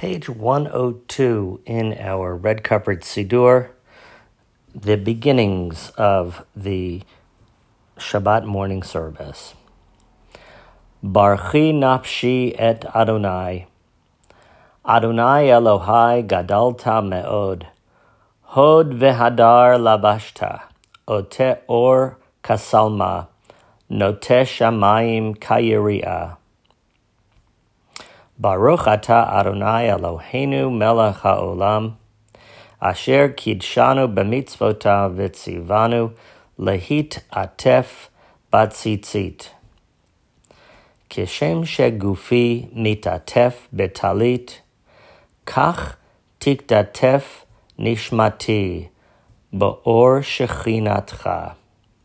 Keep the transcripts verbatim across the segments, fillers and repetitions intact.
page one oh two in our red-covered Siddur, the beginnings of the Shabbat morning service. Barchi nafshi et Adonai. Adonai Elohai gadalta me'od. Hod vehadar labashta. Ote or kasalma. Note shamayim kayiri'ah. Baruch atah Adonai Eloheinu melech haolam, asher kidshanu b'mitzvotav v'tzivanu lehit atef batzitzit. Kishem shegufi mitatef betalit, kach tikdatef nishmati ba'or shechinatcha.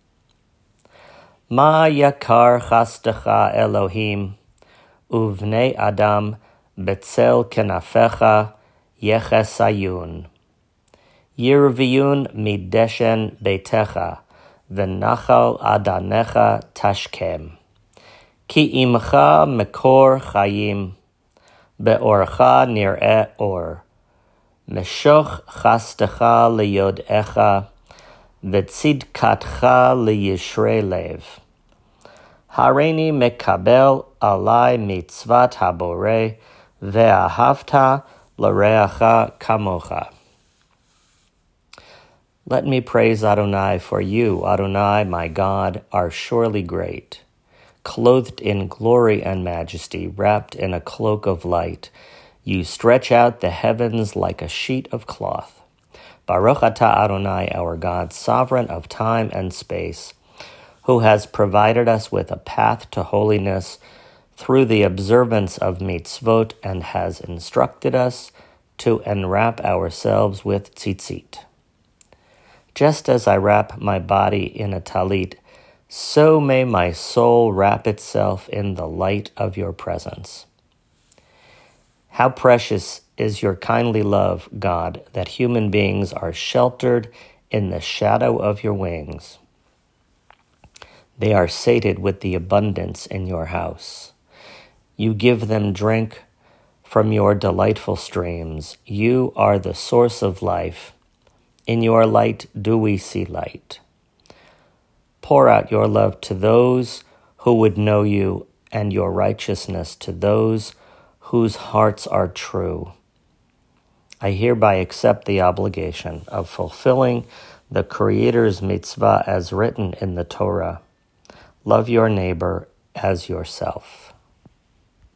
Ma yakar chastecha Elohim, Uvnei Adam betzel kenafecha yechesayun. Yirviyun mideshen beitecha, v'nachal adanecha tashkem. Ki imcha mekor chayim, beorcha nir'eh or. Meshoch chastecha liyod'echa, v'tzidkatcha liyishrei lev. Hareini mekabel alai mitzvat habore ve'ahavta l'reacha kamocha. Let me praise Adonai, for you, Adonai, my God, are surely great. Clothed in glory and majesty, wrapped in a cloak of light, you stretch out the heavens like a sheet of cloth. Baruch atah Adonai, our God, sovereign of time and space, who has provided us with a path to holiness through the observance of mitzvot and has instructed us to enwrap ourselves with tzitzit. Just as I wrap my body in a talit, so may my soul wrap itself in the light of your presence. How precious is your kindly love, God, that human beings are sheltered in the shadow of your wings. They are sated with the abundance in your house. You give them drink from your delightful streams. You are the source of life. In your light do we see light. Pour out your love to those who would know you, and your righteousness to those whose hearts are true. I hereby accept the obligation of fulfilling the Creator's mitzvah as written in the Torah. Love your neighbor as yourself.